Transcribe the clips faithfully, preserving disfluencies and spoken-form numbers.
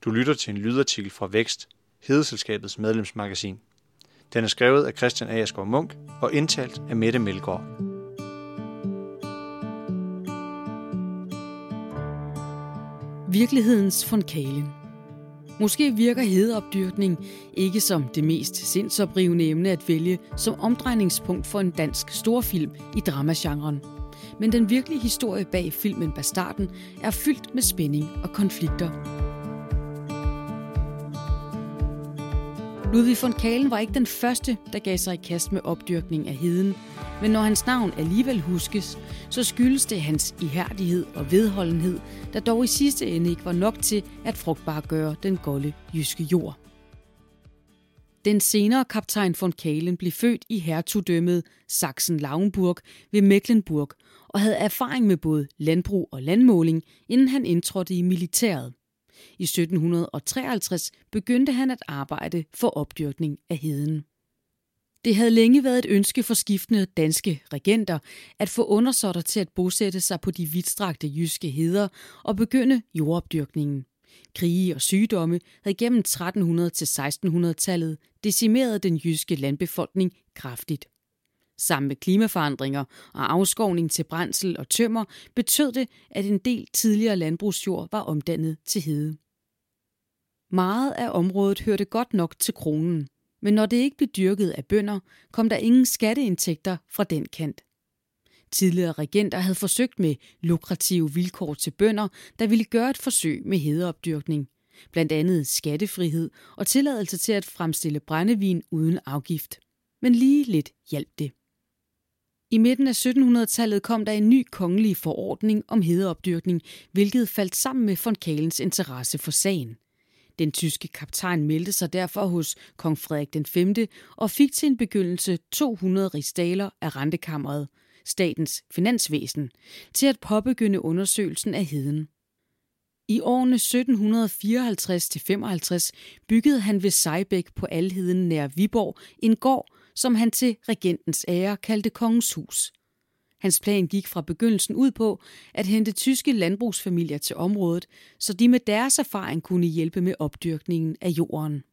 Du lytter til en lydartikel fra Vækst, Hedeselskabets medlemsmagasin. Den er skrevet af Christian Agerskov Munk og indtalt af Mette Melgaard. Virkelighedens von Kalen. Måske virker hedeopdyrkning ikke som det mest sindsoprivende emne at vælge som omdrejningspunkt for en dansk storfilm i dramagenren. Men den virkelige historie bag filmen Bastarden er fyldt med spænding og konflikter. Ludvig von Kalen var ikke den første, der gav sig i kast med opdyrkning af heden, men når hans navn alligevel huskes, så skyldes det hans ihærdighed og vedholdenhed, der dog i sidste ende ikke var nok til at frugtbargøre den golde jyske jord. Den senere kaptajn von Kalen blev født i hertugdømmet Sachsen-Lauenburg ved Mecklenburg og havde erfaring med både landbrug og landmåling, inden han indtrådte i militæret. I sytten treoghalvtreds begyndte han at arbejde for opdyrkning af heden. Det havde længe været et ønske for skiftende danske regenter at få undersåtter til at bosætte sig på de vidtstrakte jyske heder og begynde jordopdyrkningen. Krige og sygdomme havde gennem tretten hundrede til sekstenhundrede-tallet decimeret den jyske landbefolkning kraftigt. Sammen med klimaforandringer og afskovning til brændsel og tømmer betød det, at en del tidligere landbrugsjord var omdannet til hede. Meget af området hørte godt nok til kronen, men når det ikke blev dyrket af bønder, kom der ingen skatteindtægter fra den kant. Tidligere regenter havde forsøgt med lukrative vilkår til bønder, der ville gøre et forsøg med hedeopdyrkning, blandt andet skattefrihed og tilladelse til at fremstille brændevin uden afgift. Men lige lidt hjalp det. I midten af syttenhundredetallet kom der en ny kongelig forordning om hedeopdyrkning, hvilket faldt sammen med von Kalens interesse for sagen. Den tyske kaptajn meldte sig derfor hos kong Frederik den femte og fik til en begyndelse to hundrede rigsdaler af rentekammeret, statens finansvæsen, til at påbegynde undersøgelsen af heden. I årene sytten fireoghalvtreds til femoghalvtreds byggede han ved Sejbæk på Alheden nær Viborg en gård, som han til regentens ære kaldte Kongens Hus. Hans plan gik fra begyndelsen ud på at hente tyske landbrugsfamilier til området, så de med deres erfaring kunne hjælpe med opdyrkningen af jorden.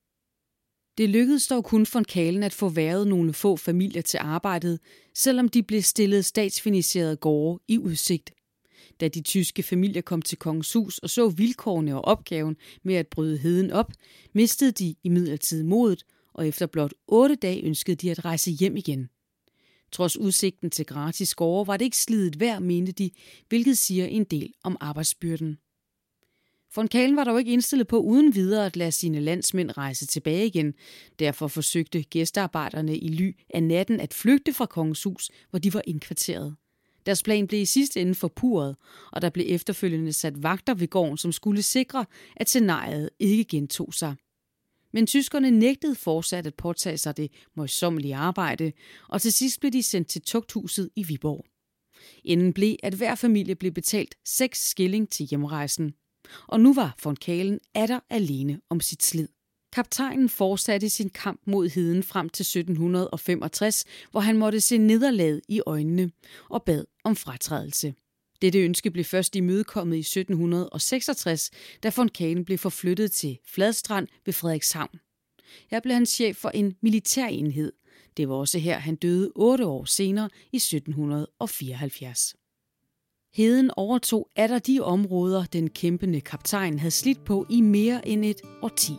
Det lykkedes dog kun von Kalen at få hvervet nogle få familier til arbejdet, selvom de blev stillet statsfinansierede gårde i udsigt. Da de tyske familier kom til Kongens Hus og så vilkårene og opgaven med at bryde heden op, mistede de imidlertid modet, og efter blot otte dage ønskede de at rejse hjem igen. Trods udsigten til gratis gårde var det ikke slidet værd, mente de, hvilket siger en del om arbejdsbyrden. Von Kalen var dog ikke indstillet på uden videre at lade sine landsmænd rejse tilbage igen. Derfor forsøgte gæstearbejderne i ly af natten at flygte fra Kongens Hus, hvor de var indkvarteret. Deres plan blev i sidste ende forpurret, og der blev efterfølgende sat vagter ved gården, som skulle sikre, at scenariet ikke gentog sig. Men tyskerne nægtede fortsat at påtage sig det møjsommelige arbejde, og til sidst blev de sendt til tugthuset i Viborg. Enden blev, at hver familie blev betalt seks skilling til hjemrejsen. Og nu var von Kalen atter alene om sit slid. Kaptajnen fortsatte sin kamp mod heden frem til sytten femogtres, hvor han måtte se nederlaget i øjnene og bad om fratrædelse. Dette ønske blev først imødekommet i sytten seksogtres, da von Kalen blev forflyttet til Fladstrand ved Frederikshavn. Her blev han chef for en militærenhed. Det var også her, han døde otte år senere i sytten fireoghalvfjerds. Heden overtog atter de områder, den kæmpende kaptajn havde slidt på i mere end et årti.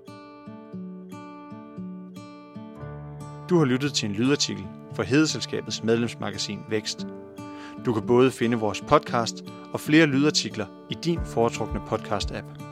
Du har lyttet til en lydartikel fra Hedeselskabets medlemsmagasin Vækst. Du kan både finde vores podcast og flere lydartikler i din foretrukne podcast-app.